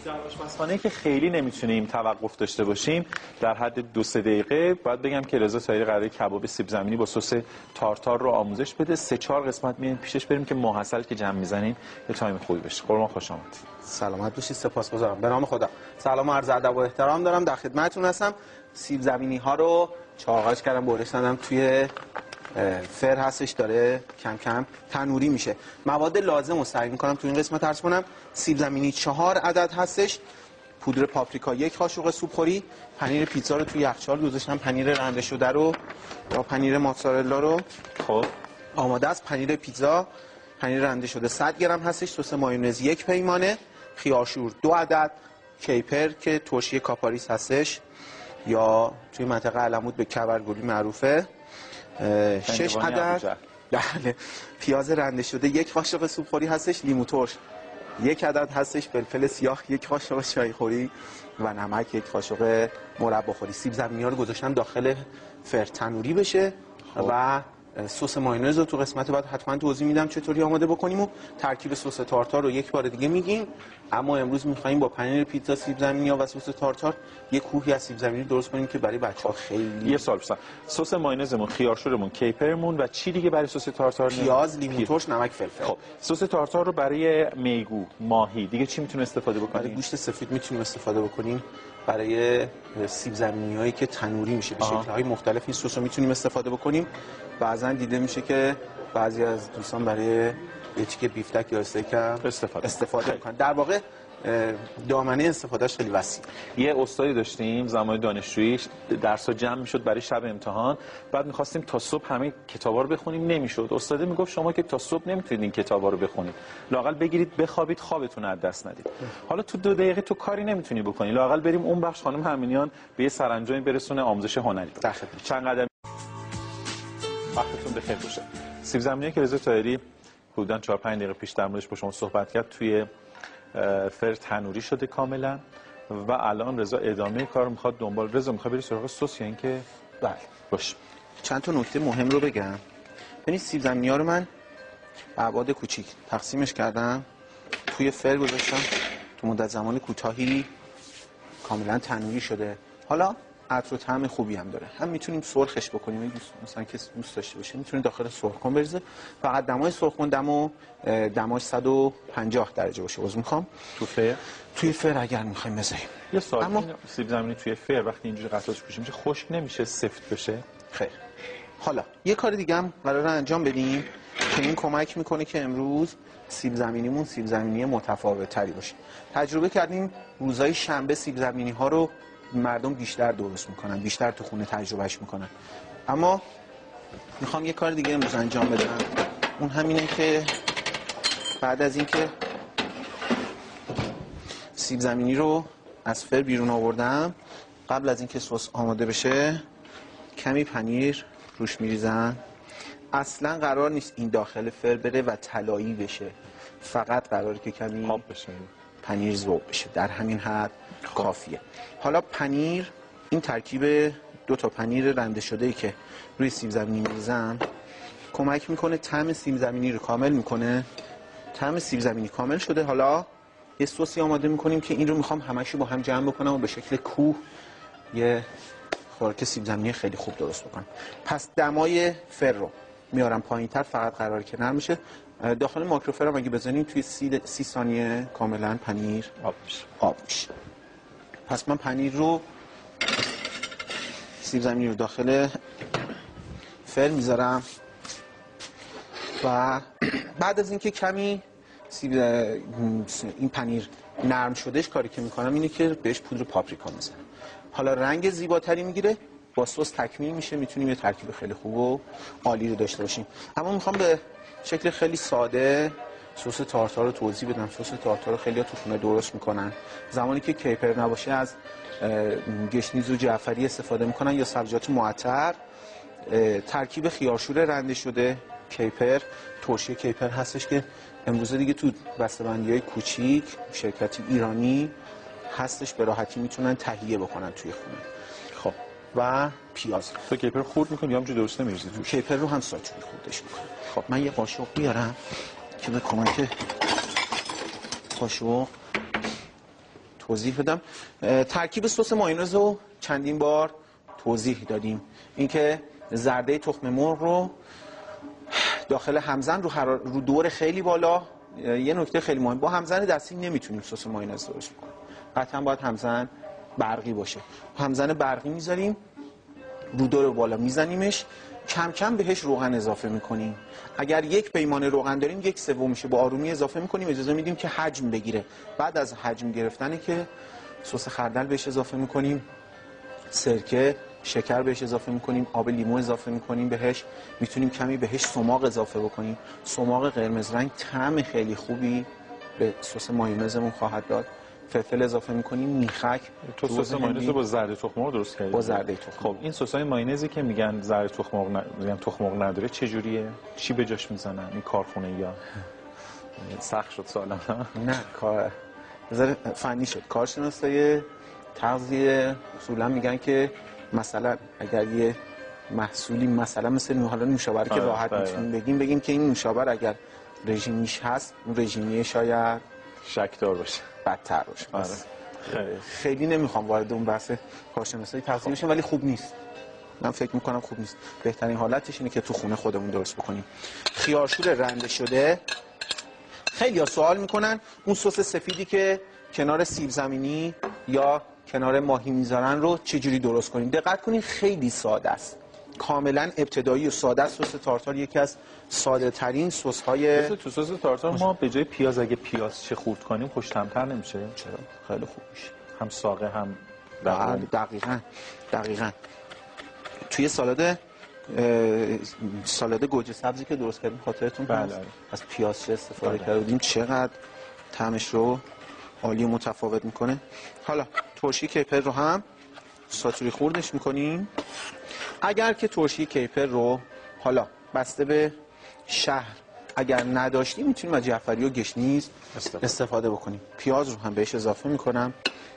در آشپزخانه که خیلی نمیتونیم توقف داشته باشیم در حد 2-3 دقیقه باید بگم که رضا طاهری قراره کباب سیب زمینی با سس تارتار رو آموزش بده. 3-4 قسمت میایم پیشش بریم که ماحصل که جمع میزنیم یه تایم خوبی بشه. قربان خوش آمدید. سلامت باشید. سپاسگزارم. به نام خدا. سلام و عرض ادب و احترام دارم. در خدمتتون هستم. سیب زمینی ها رو چاقاش کردم، برش دادم توی فر هستش، داره کم کم تنوری میشه. مواد لازم رو سعی میکنم تو این قسمت عرض کنم. سیب زمینی 4 عدد هستش، پودر پاپریکا 1 قاشق سوپخوری، پنیر پیتزا رو توی یخچال گذاشتم، پنیر رنده شده رو یا پنیر موتزارلا رو خب آماده است، پنیر پیتزا، پنیر رنده شده 100 گرم هستش، سس مایونز 1 پیمانه، خیارشور 2 عدد، کیپر که ترشی کاپاریس هستش یا توی منطقه علمود به کبرگولی معروفه، 6 عدد، بله، پیاز رنده شده 1 قاشق سوپخوری هستش، لیمو ترش 1 عدد هستش، فلفل سیاه 1 قاشق چای خوری و نمک 1 قاشق مربا خوری. سیب زمینی ها رو گذاشتم داخل فر تنوری بشه و سس مایونز رو تو قسمت بعد حتما توضیح میدم چطوری آماده بکنیم و ترکیب سس تارتار رو یک بار دیگه میگیم. اما امروز میخوایم با پنیر پیتزا سیب زمینی ها و سس تارتار یک کوهی از سیب زمینی درست کنیم که برای بچه‌ها خیلی. یه سوال بپرسم، سس مایونزمون، خیارشورمون، کیپرمون و چی دیگه برای سس تارتار؟ پیاز، لیمو ترش، نمک، فلفل. خب سس تارتار رو برای میگو، ماهی دیگه چی میتونیم استفاده بکنیم؟ برای گوشت سفید میتونیم استفاده بکنیم. برای سیب زمینی‌هایی که تنوری میشه به شکل‌های مختلف این سس رو میتونیم استفاده بکنیم. بعضن دیده میشه که بعضی از دوستان برای یه تیکه بیفتک یا استیک استفاده میکنن. در واقع دامنه استفادهش خیلی وسیع. یه استادی داشتیم زمان دانشجویی، درس‌ها جمع میشد برای شب امتحان، بعد می‌خواستیم تا صبح همه کتابا رو بخونیم، نمیشد. استاد میگفت شما که تا صبح نمیتونید این کتابا رو بخونید، لااقل بگیرید بخوابید، خوابتون از دست ندید. حالا تو 2 دقیقه تو کاری نمیتونی بکنی، لااقل بریم اون بخش خانم همینیان به یه سرانجامی برسونه آموزش هنری. چند قدم وقتتون بخیر باشه. سیب زمینی که رضا طاهری حدوداً 4-5 دقیقه پیش در موردش با شما صحبت کرد توی فر تنوری شده کاملا و الان رضا ادامه کار میخواد دنبال. رضا میخواد بری سراغ سس یا اینکه؟ بله باش. چند تا نکته مهم رو بگم. ببینید سیب زمینی ها رو من ابعاد کوچیک تقسیمش کردم، توی فر گذاشتم، تو مدت زمان کوتاهی کاملا تنوری شده. حالا عطر و طعم خوبی هم داره. هم میتونیم سرخش بکنیم، دوست مثلا کسی دوست داشته باشه میتونه داخل سرخکن بریزه. فقط دمای سرخکن دماش 150 درجه باشه. عذر میخوام. توی فر اگر میخوایم بذاریم. یه سوال، اما سیب زمینی توی فر وقتی اینجوری قطعاتش پوشی میشه خشک نمیشه، سفت بشه؟ خیر. حالا یه کار دیگه هم قراره انجام بدیم که این کمک میکنه که امروز سیب زمینیمون سیب زمینی متفاوت تری باشه. تجربه کردیم روزهای شنبه سیب زمینی ها رو مردم بیشتر درست میکنن، بیشتر تو خونه تجربهش میکنن. اما میخوام یه کار دیگه امروز انجام بدم، اون همینه که بعد از اینکه سیب زمینی رو از فر بیرون آوردم، قبل از اینکه سس آماده بشه کمی پنیر روش میریزم. اصلا قرار نیست این داخل فر بره و طلایی بشه، فقط قراره که کمی خواب بشه، پنیر ذوب بشه، در همین حد کافیه. حالا پنیر، این ترکیب 2 تا پنیر رنده شده ای که روی سیب زمینی میریزم کمک میکنه طعم سیب زمینی رو کامل میکنه. طعم سیب زمینی کامل شده. حالا یه سوسی آماده میکنیم که این رو میخوام همش رو با هم جمع بکنم و به شکل کوه یه خوراک سیب زمینی خیلی خوب درست بکنم. پس دمای فر رو میارم پایین‌تر، فقط قراره که نرم بشه. داخل ماکروفر هم اگه بزنیم توی 30 ثانیه کاملا پنیر آب میشه. پس من پنیر رو، سیب زمینی رو داخل فر میذارم و بعد از اینکه کمی این پنیر نرم شدهش کاری که میکنم اینه که بهش پودر پاپریکا میزنم. حالا رنگ زیباتری میگیره، با سس تکمیل میشه، میتونیم یه ترکیب خیلی خوب و عالی رو داشته باشیم. اما میخوام به شکل خیلی ساده سس تارتار رو توضیح بدم. سس تارتار رو خیلی‌ها تو خونه درست میکنن، زمانی که کیپر نباشه از گشنیز و جعفری استفاده میکنن یا سبزیجات معطر. ترکیب خیارشور رنده شده، کیپر، ترشی کیپر هستش که امروزه دیگه تو بسته‌بندی‌های کوچیک شرکتی ایرانی هستش، به راحتی میتونن تهیه بکنن توی خونه. خب و پیاز. تو کیپر خورد می‌کنی یا همونجوری درست نمی‌ریزی توش؟ کیپر رو هم ساچوری خوردش می‌کنم. خب من یه قاشق بیارم که به کمک قاشق توضیح بدم. ترکیب سس مایونز رو چندین بار توضیح دادیم. اینکه زرده تخم مرغ رو داخل همزن رو دور خیلی بالا، یه نکته خیلی مهم، با همزن دستی نمیتونیم سس مایونز درست کنیم، قطعا باید همزن برقی باشه. همزن برقی میذاریم، رو دور بالا میزنیمش، کم کم بهش روغن اضافه میکنیم. اگر یک پیمانه روغن داریم، یک سومش با آرومی اضافه میکنیم، اجازه میدیم که حجم بگیره. بعد از حجم گرفتنه که سس خردل بهش اضافه میکنیم، سرکه، شکر بهش اضافه میکنیم، آب لیمو اضافه میکنیم بهش، میتونیم کمی بهش سماق اضافه بکنیم. سماق قرمز رنگ طعم خیلی خوبی به سس مایونزمون خواهد داد. فلفل اضافه میکنیم، میخک. تو سس مایونز رو با زرده تخم مرغ درست کردی؟ با زرده تخم. خب این سس‌های مایونزی که میگن زرده تخم مرغ میگن تخم مرغ نداره، چه جوریه؟ چی به جاش میزنن؟ این کارخونه یا سخت شد سوالم؟ نه، کار نظر فنی شد. کارشناسای تغذیه اصولا میگن که مثلا اگر یه محصولی مثلا مثل حالا نوشابه که راحت میتونیم بگیم که این نوشابه اگر رژیمیش هست، اون رژیمیه شاید شکدار باشه، بدتر باشه. خیلی نمیخوام وارد اون بحث کارشناسای تغذیه بشم، ولی خوب نیست. من فکر میکنم خوب نیست. بهترین حالتش اینه که تو خونه خودمون درست بکنیم. خیارشور رنده شده. خیلی‌ها سوال میکنن اون سس سفیدی که کنار سیب زمینی یا کنار ماهی میذارن رو چجوری درست کنیم. دقت کنید خیلی ساده است، کاملا ابتدایی و ساده است. سس تارتار یکی از ساده ترین سس های تو سس تارتار ما به جای پیاز اگه پیاز چه خورد کنیم خوش‌طعم‌تر نمیشه؟ چرا؟ خیلی خوب میشه، هم ساقه هم دقیقاً. توی سالاد گوجه سبزی که درست کردیم خاطرتون هست؟ از پیاز چه استفاده کردیم، چقدر طعمش رو عالی و متفاوت میکنه. حالا ترشی کیپر رو هم ساتوری خوردش میکنیم. اگر که ترشی کیپر رو حالا بسته به شهر اگر نداشتیم، میتونیم از جعفری و گشنیز استفاده بکنیم. پیاز رو هم بهش اضافه میکنم.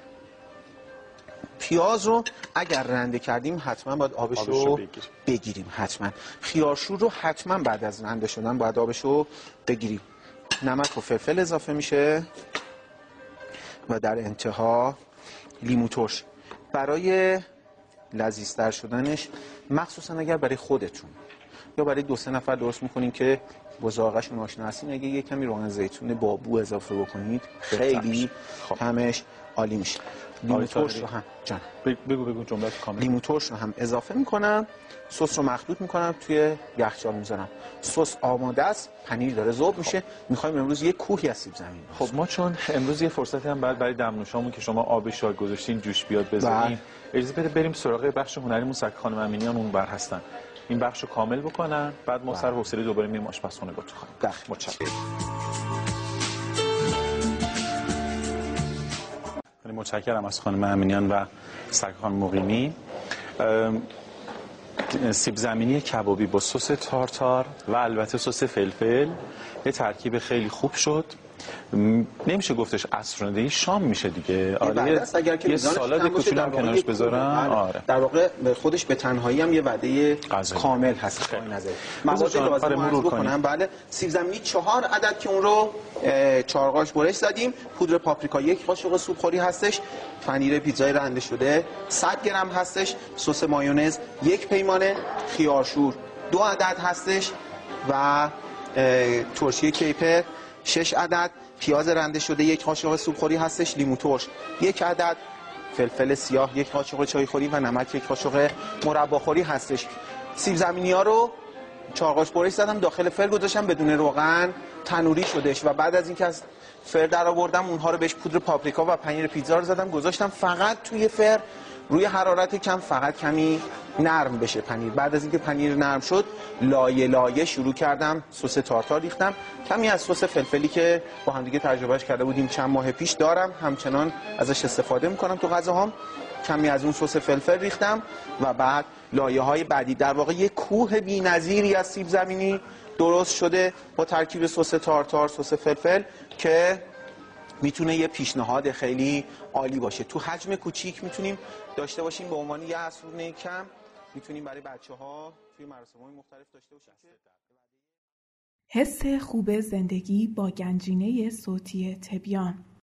پیاز رو اگر رنده کردیم حتما باید آبش رو بگیریم. حتما. خیارشور رو حتما بعد از رنده شدن باید آبش رو بگیریم. نمک و فلفل اضافه میشه و در انتها لیمو ترش. برای لذیذتر شدنش، مخصوصا اگر برای خودتون یا برای 2-3 نفر درست میکنین که با ذائقه‌شون آشنا هستین، اگه یه کمی روغن زیتون بابو اضافه بکنید خیلی طعمش عالی میشه. لیمو ترش رو هم بگو جمله‌ات کامل. لیمو ترش رو هم اضافه میکنم، سس رو مخلوط میکنم، توی یخچال میذارم. سس آماده است، پنیر داره ذوب میشه. میخوایم امروز یه کوهی از سیب زمینی. خب ما چون امروز یه فرصتی هم برای دمنوشامون که شما آب شاه گذاشتین جوش بیاد بذاریم، اجازه بده بریم سراغ بخش هنریمون. سگ خانم امینیان اون بر هستن، این بخش رو کامل بکنن، بعد ما سر حوصله دوباره میریم آشپزخونه با تو خانم. متشکرم. متشکرم از خانم امینیان و سگ خانم مقیمی. سیب زمینی کبابی با سس تارتار و البته سس فلفل یه ترکیب خیلی خوب شد. نمیشه گفتش عصرانه، شام میشه دیگه. یه سالاد کوچولو هم کنارش بذارم. آره. در واقع خودش به تنهایی هم یه وعده کامل هست. مواد لازم مرور کنم. بله، سیب زمینی 4 عدد که اون رو 4 قاش برش زدیم. پودر پاپریکا 1 قاشق سوپخوری هستش. پنیر پیتزای رنده شده 100 گرم هستش. سس مایونز 1 پیمانه. خیارشور 2 عدد هستش و ترشی کیپر 6 عدد. پیاز رنده شده 1 قاشق سوپخوری هستش. لیمو ترش 1 عدد. فلفل سیاه 1 قاشق چایخوری و نمک 1 قاشق مرباخوری هستش. سیب زمینی ها رو 4 قاش برش زدم، داخل فر گذاشتم بدون روغن، تنوری شدش و بعد از اینکه از فر در آوردم اونها رو بهش پودر پاپریکا و پنیر پیتزا رو زدم، گذاشتم فقط توی فر روی حرارت کم، فقط کمی نرم بشه پنیر. بعد از اینکه پنیر نرم شد، لایه لایه شروع کردم سس تارتار ریختم. کمی از سس فلفلی که با هم دیگه تجربهش کرده بودیم چند ماه پیش دارم، همچنان ازش استفاده میکنم تو غذاهام. کمی از اون سس فلفل ریختم و بعد لایه‌های بعدی. در واقع یک کوه بی‌نظیری از سیب زمینی درست شده با ترکیب سس تارتار، سس فلفل که میتونه یه پیشنهاد خیلی عالی باشه. تو حجم کوچیک میتونیم داشته باشیم به عنوان یه عصرونه کم، میتونیم برای بچه‌ها توی مراسم‌های مختلف داشته باشیم. حس خوب زندگی با گنجینه صوتی تبیان.